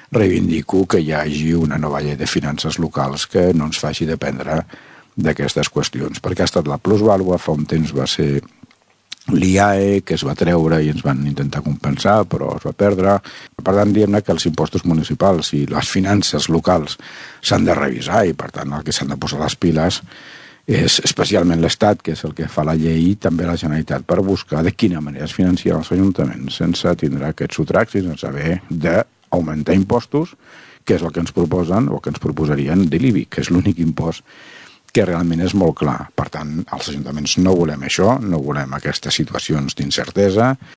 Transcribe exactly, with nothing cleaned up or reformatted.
reivindico que hi hagi una nova llei de finances locals que no ens faci dependre d'aquestes qüestions, perquè ha estat la plusvàlua, fa un temps va ser l'I A E, que es va treure i ens van intentar compensar, però es va perdre. Per tant, diguem-ne que els impostos municipals i les finances locals s'han de revisar i, per tant, el que s'han de posar les piles és especialment l'Estat, que és el que fa la llei, i també la Generalitat, per buscar de quina manera es financien els ajuntaments sense tindre aquests sotracs i sense haver d'augmentar impostos, que és el que ens proposen o que ens proposarien de l'I B I, que és l'únic impost que realment és molt clar. Per tant, els ajuntaments no volem això, no volem aquestes situacions d'incertesa,